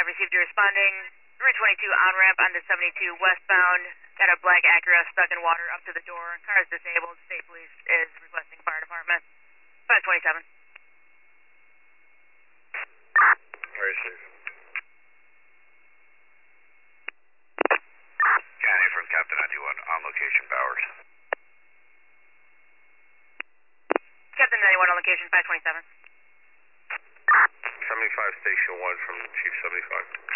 received you responding. Route 22 on-ramp onto 72 westbound. Got a black Acura stuck in water up to the door. Car is disabled. State Police is requesting fire department. 527. Very safe. County from Captain 91 on location, Bowers. Captain 91 on location, 527. 75 Station 1 from Chief 75.